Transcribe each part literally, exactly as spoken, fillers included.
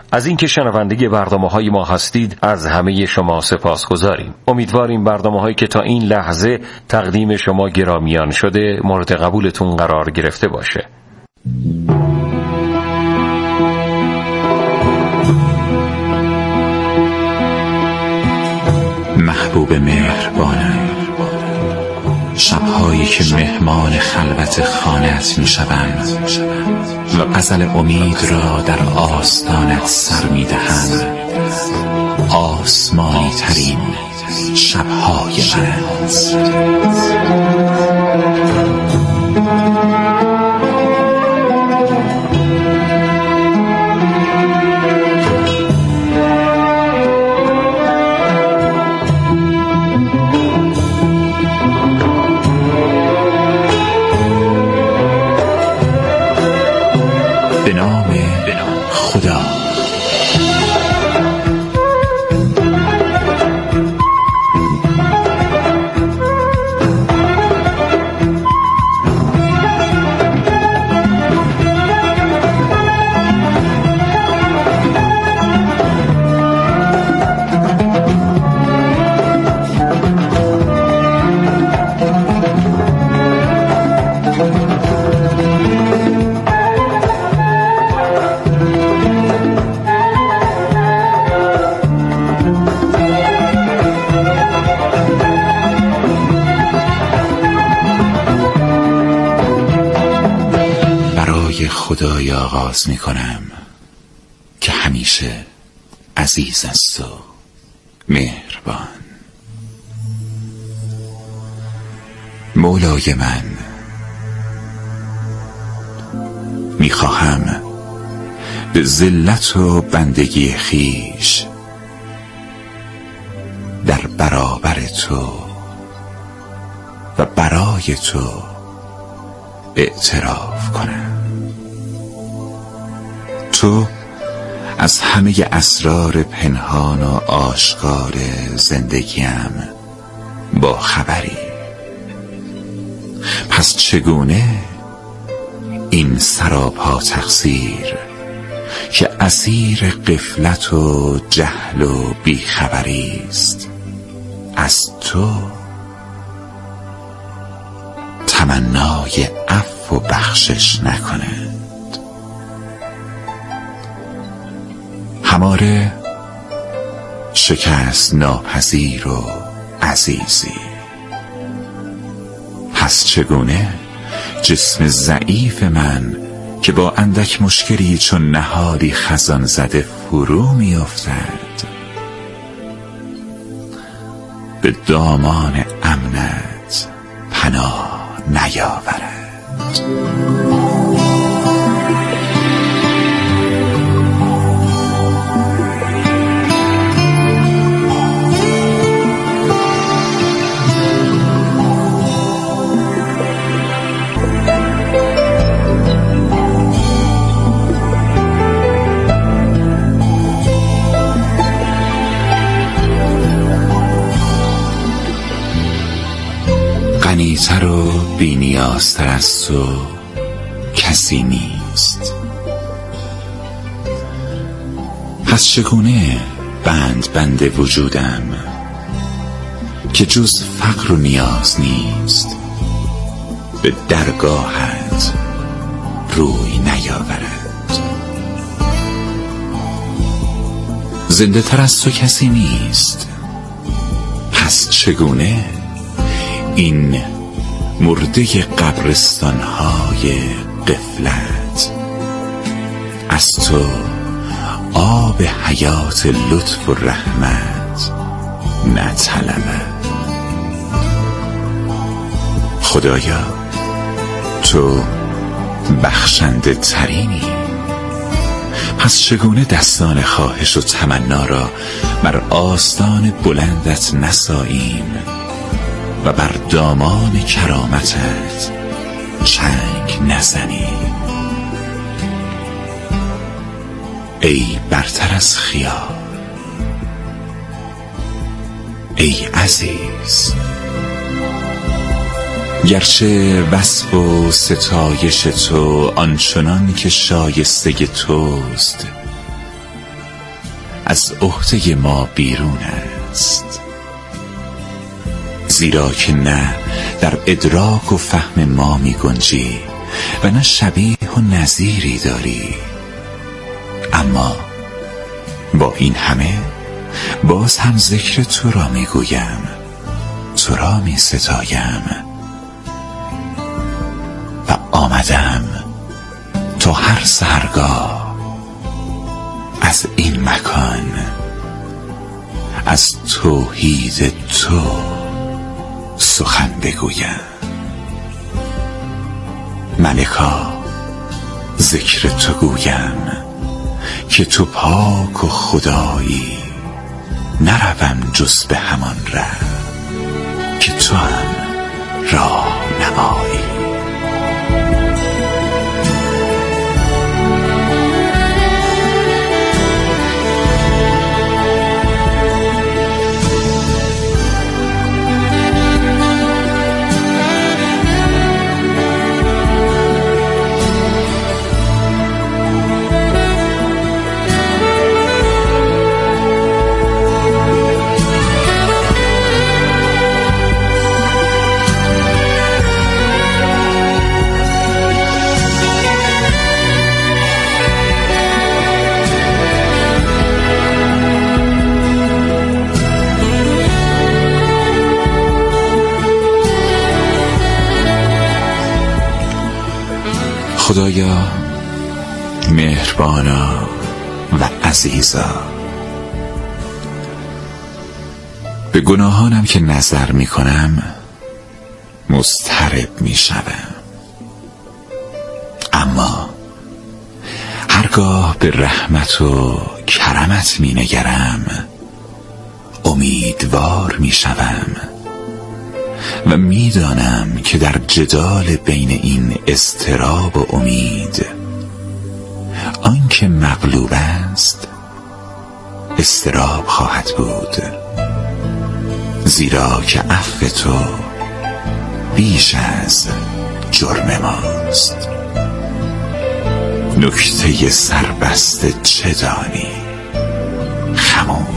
از اینکه شنونده برنامه‌های ما هستید از همه شما سپاسگزاریم. امیدواریم برنامه‌هایی که تا این لحظه تقدیم شما گرامیان شده مورد قبولتون قرار گرفته باشه. محبوب مهربانم، شب‌هایی که مهمان خلوت خانه‌ات می‌شوند و غزل امید را در آستانت سر می‌دهم، آسمانی ترین شب‌های من. به نام خدا. خدای آغاز می کنم که همیشه عزیز است و مهربان. مولای من، می خواهم به ذلت و بندگی خیش در برابر تو و برای تو اعتراف کنم. تو از همه اسرار پنهان و آشکار زندگیم با خبری. پس چگونه این سراپا تقصیر که اسیر غفلت و جهل و بیخبری است از تو تمنای عفو و بخشش نکنه؟ هماره شکست ناپذیر و عزیزی. پس چگونه جسم ضعیف من که با اندک مشکلی چون نهالی خزان زده فرو می افتد به دامان امنت پناه نیاورد؟ غنی‌تر و بی‌نیازتر از تو کسی نیست. پس چگونه بند بند وجودم که جز فقر و نیاز نیست به درگاهت روی نیاورد؟ زنده تر از تو کسی نیست. پس چگونه این مرده قبرستان‌های غفلت از تو آب حیات لطف و رحمت نطلبد؟ خدایا، تو بخشنده ترینی. پس چگونه دستان خواهش و تمنا را بر آستان بلندت نساییم و بر دامان کرامتت چنگ نزنیم؟ ای برتر از خیال، ای عزیز، گرچه وصف و ستایش تو آنچنان که شایسته توست از عهده ما بیرون است، زیرا که نه در ادراک و فهم ما می گنجی و نه شبیه و نظیری داری. اما با این همه باز هم ذکر تو را می گویم، تو را می ستایم و آمدم تا هر سحرگاه از این مکان از توحید تو سخن بگویم. ملکا ذکر تو گویم که تو پاک و خدایی، نروم جز به همان ره که تو هم راه نمایی. خدایا مهربانا و عزیزا، به گناهانم که نظر می کنم مضطرب می شدم، اما هرگاه به رحمت و کرمت می نگرم امیدوار می شدم و میدانم که در جدال بین این اضطراب و امید آنکه مغلوب است اضطراب خواهد بود، زیرا که عفو تو بیش از جرم ماست. نکته سربسته چه دانی؟ خموش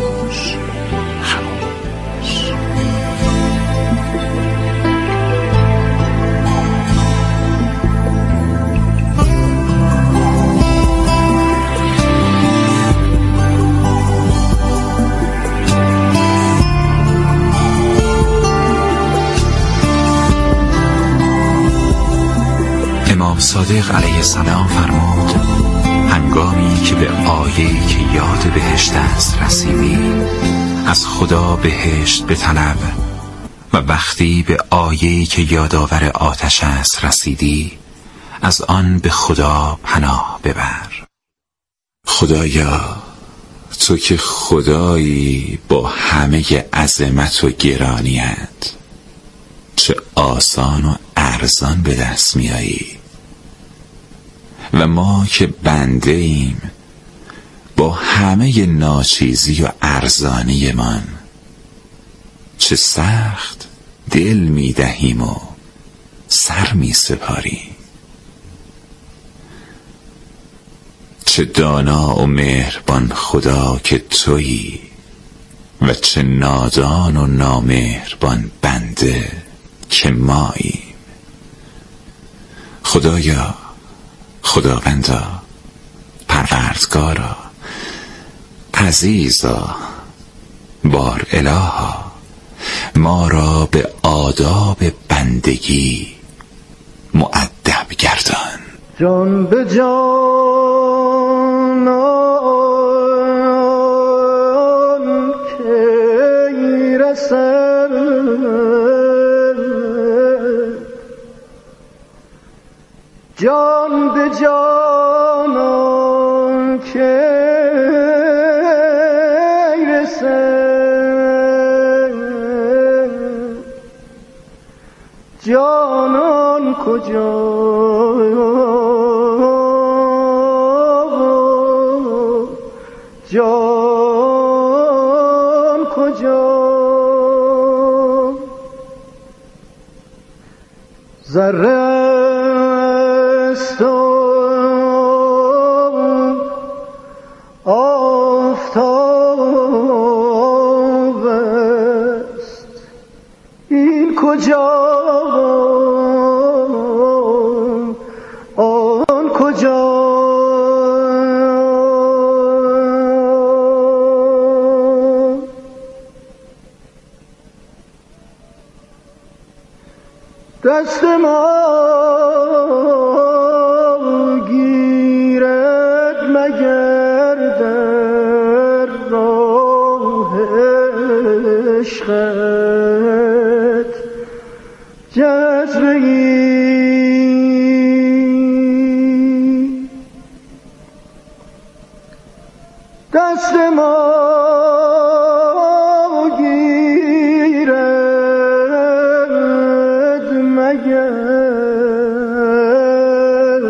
امام صادق علیه السلام فرمود هنگامی که به آیه‌ای که یاد بهشت است رسیدی از خدا بهشت بطلب و وقتی به آیه‌ای که یادآور آتش است رسیدی از آن به خدا پناه ببر. خدایا تو که خدایی با همه عظمت و گرانیت چه آسان و ارزان به دست میایی و ما که بنده ایم با همه ناچیزی و ارزانی من چه سخت دل میدهیم و سر میسپاریم. چه دانا و مهربان خدا که تویی و چه نادان و نامهربان بنده که ماییم. خدایا، خداوندا، پروردگارا، عزیزا، بار الها، ما را به آداب بندگی مؤدب گردان. جان به جانان کی رسد، جان به جانان کی رسد، جانان کجا جان کجا، ذره است و آفتاب دست ما گیرد مگر در راه عشقت جذبه‌ای دست ما گیرد مگر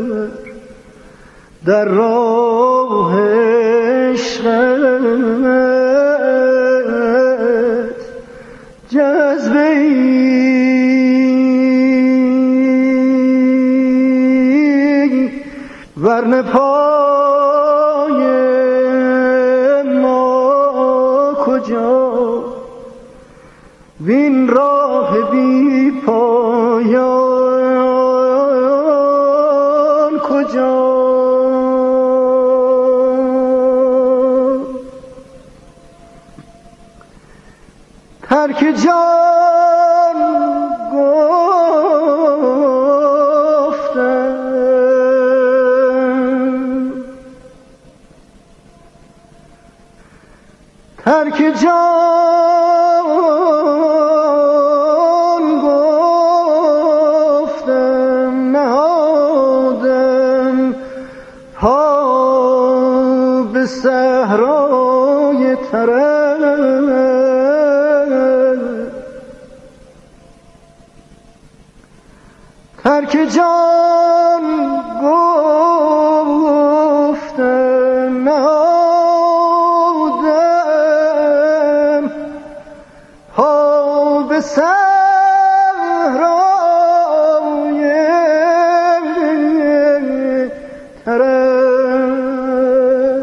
در راه عشقت جذبه‌ای ورنه پای ما کجا وین راه بی پایان کجا ترک جان گفتم ترک جان گفتم نهادم پا به صحرای طرب ترک جان گفتم نهادم پا به صحرای طرب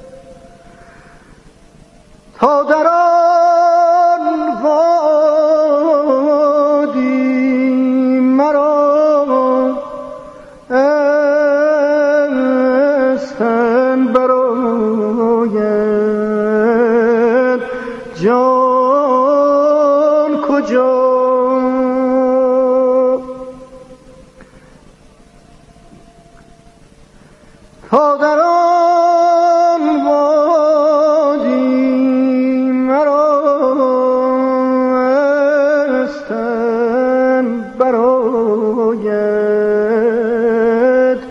تا در آن وادی مرا استن براید جان کجا تا در آن وادی مرا استن براید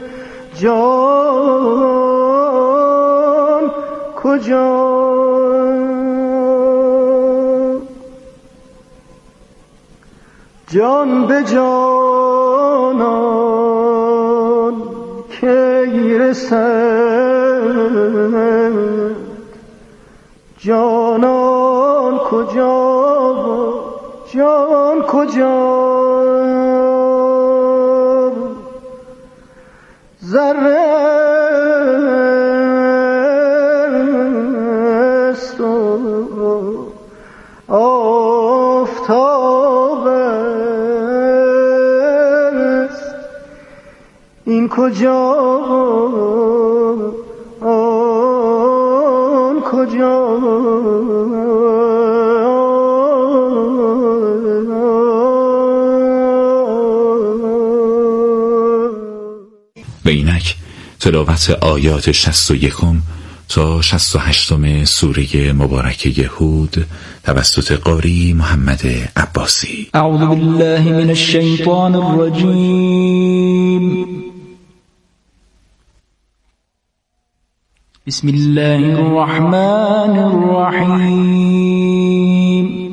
جان کجا جان به جانان کی رسد جانان کجا جان کجا ذره است و آفتاب است این کجا آن کجا و اینک تلاوت آیات شصت و یکم تا شصت و هشتم سوره مبارکه هود توسط قاری محمد عباسی. اعوذ بالله من الشیطان الرجیم. بسم الله الرحمن الرحیم.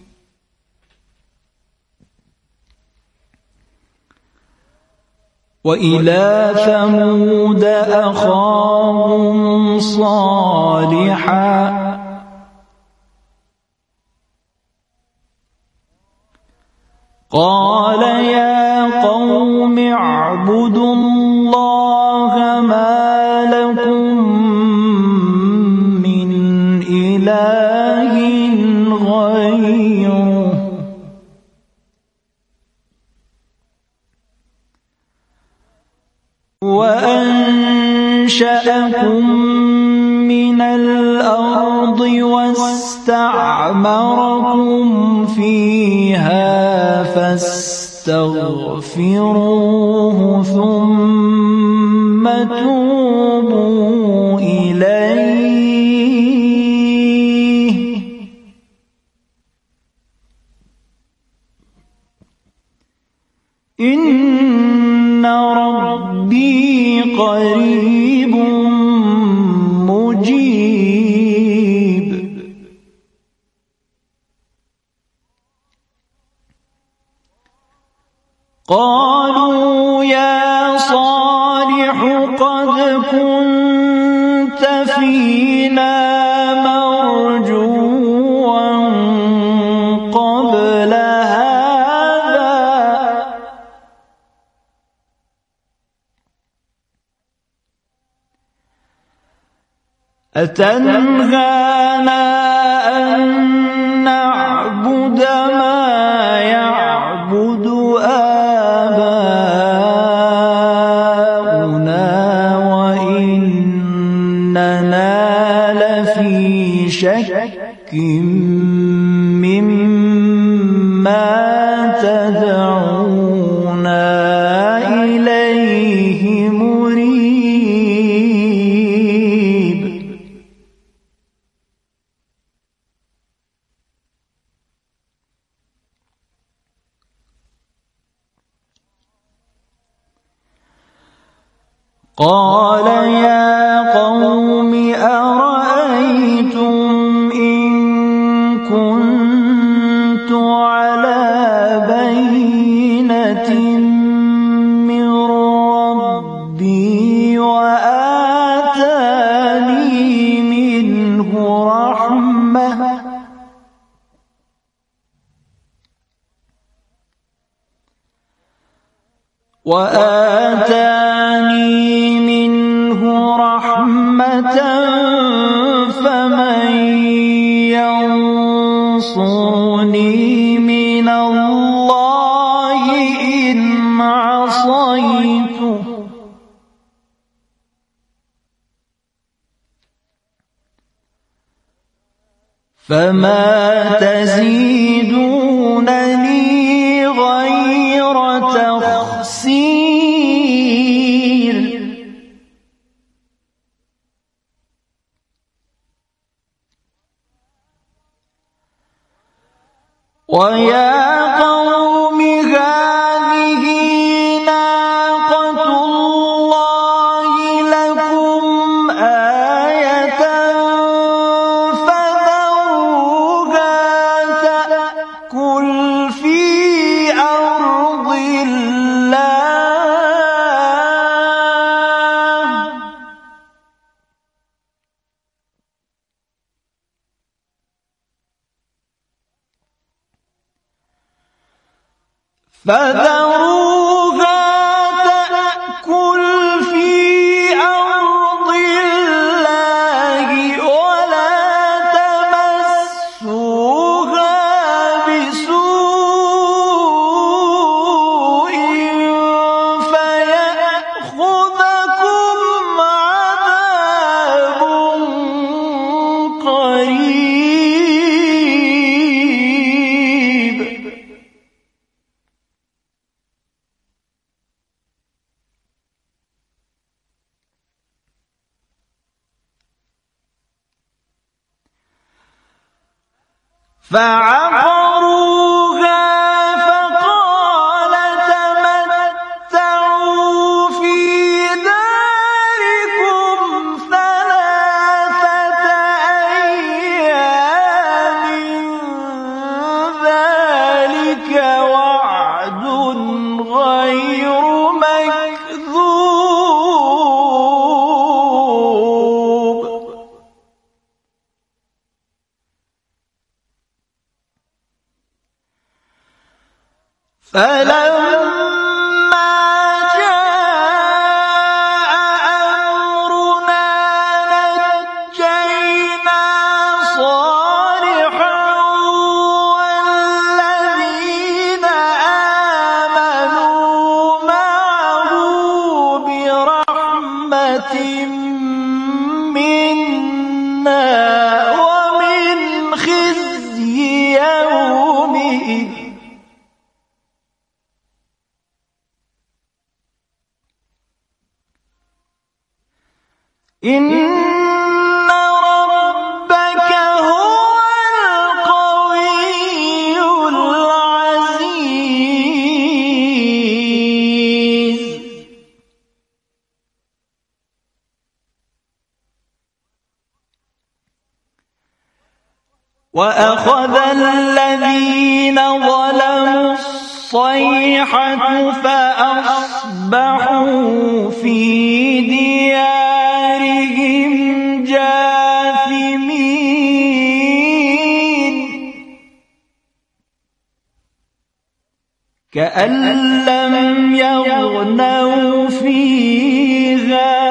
وإلى ثمود أخاهم صالحا قال يا قوم اعبدوا الله ما لكم من إله غيره وأنشأكم من الأرض واستعمركم فيها فاستغفروا فاستغفروه ثم توبوا إليه إن ربي قريب مجيب. قالوا يا صالح قد كنت فينا مرجوا قبل هذا أتنهانا أن نعبد ما يعبد آباؤنا وإننا لفي شك مما تدعونا إليه مريب. قال يا قوم أرأيتم إن كنت على بينة من ربي وآتاني منه رحمة وآتاني منه رحمة فمن ينصرني من الله إن عصيته فما تزيدونني غير تخسير. ويا قوم هذه ناقة الله لكم آية فذروها تأكل في أرض الله فذروها تأكل في أرض الله ولا تمسوها بسوء فيأخذكم عذاب قريب. فعقروها فقال تمتعوا في داركم ثلاثة أيام ذلك وعد غير مكذوب. فلما جاء أمرنا نجينا صالحا والذين آمنوا معه برحمة منا ومن خزي يومئذ إن ربك هو القوي العزيز. وأخذ الذين ظلموا الصيحة فأصبحوا في ديارهم جاثمين كأن لم يغنوا فيها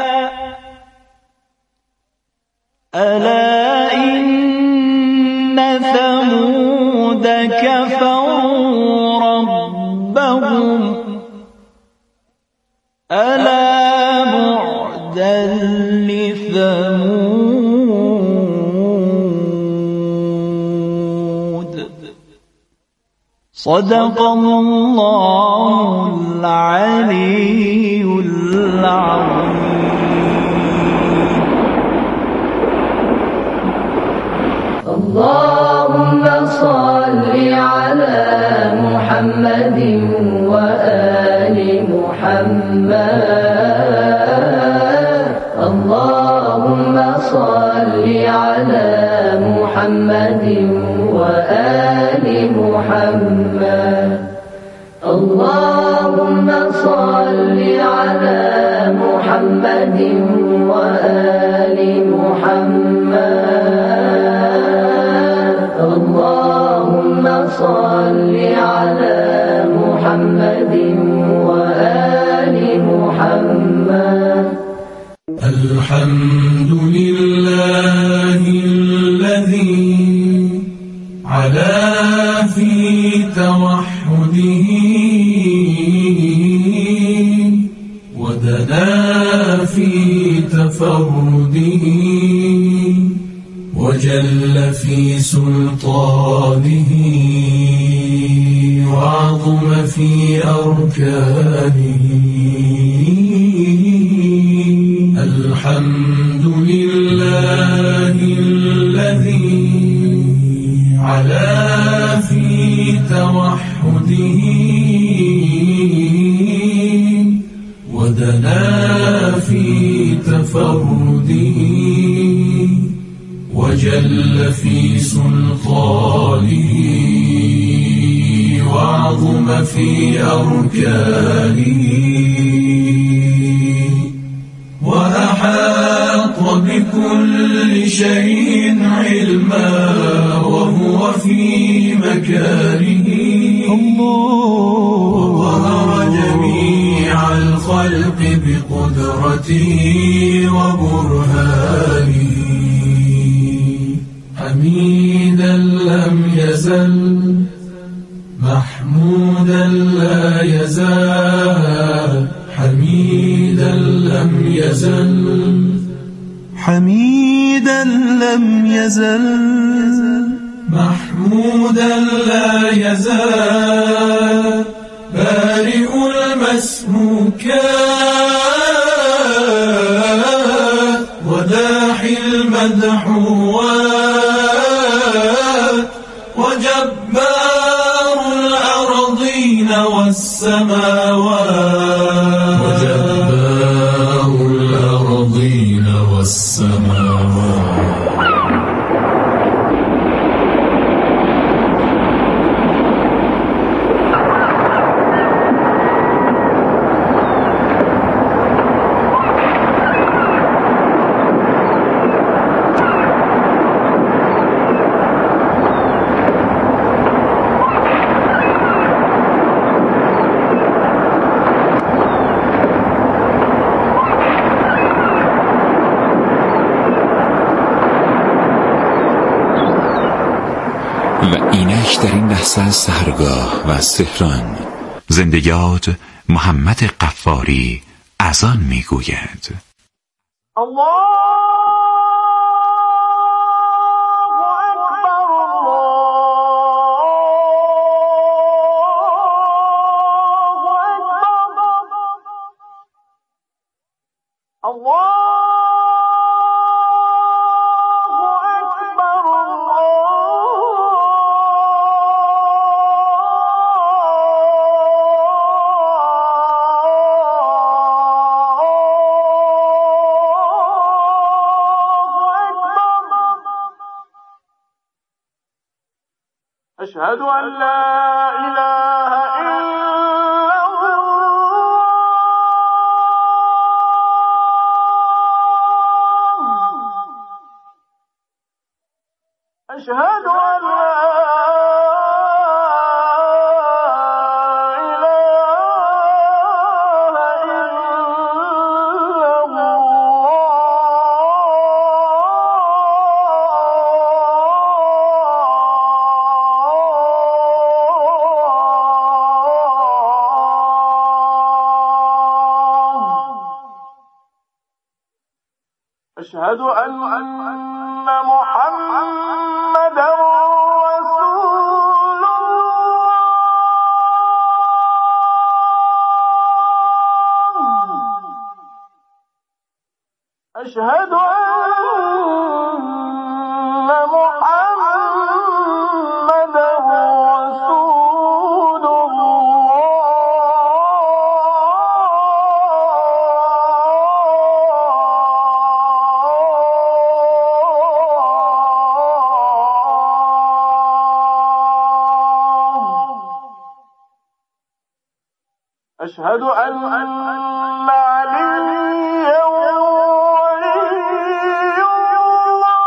ألا إن ثمود كفروا ربهم ألا بعدا لثمود. صدق الله العلي العظيم. اللهم صل على محمد وآل محمد. اللهم صل على محمد وآل محمد. اللهم صل على محمد وآل محمد. اللهم صل على محمد وآل محمد. الحمد لله الذي علا في توحده ودنا في تفرده وجل في سلطانه وعظم في أركانه. الحمد لله الذي علا في توحده ودنا في تفرده وجل في سلطانه وعظم في أركانه وأحاط بكل شيء علما وهو في مكانه وقهر جميع الخلق بقدرته وبرهانه. حميدا لم يزل محمودا لا يزال. حميدا لم يزل حميدا لم يزل محمودا لا يزال. بارئ المسموكات وداحي المدحوات وجبار الأرضين والسماوات وجبار الأرضين والسماوات. و اینک در این لحظه از سحرگاه و از تهران زنده‌یاد محمد غفاری اذان میگوید. الله الله أشهد أن لا إله إلا الله أشهد أن لا أشهد أن محمدا رسول الله أشهد أن محمدا رسول أشهد أن عليا ولي الله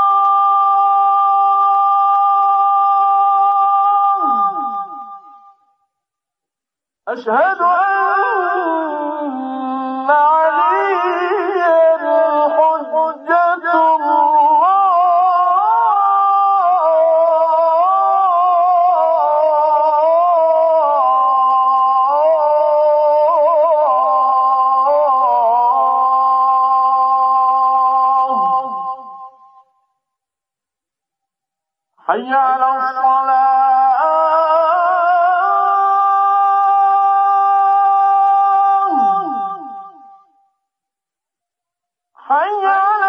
أشهد أن عليا حجة حي على الصلاة حي على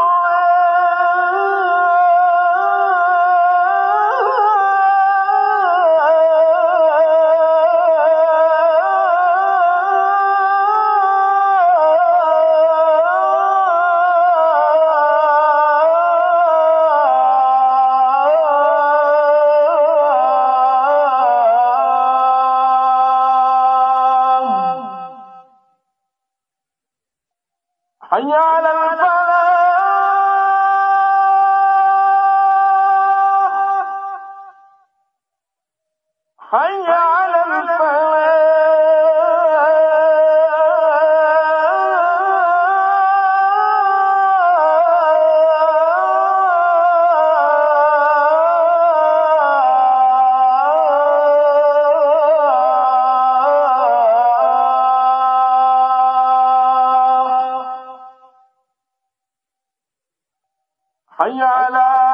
حي على الفلاح حي على حي على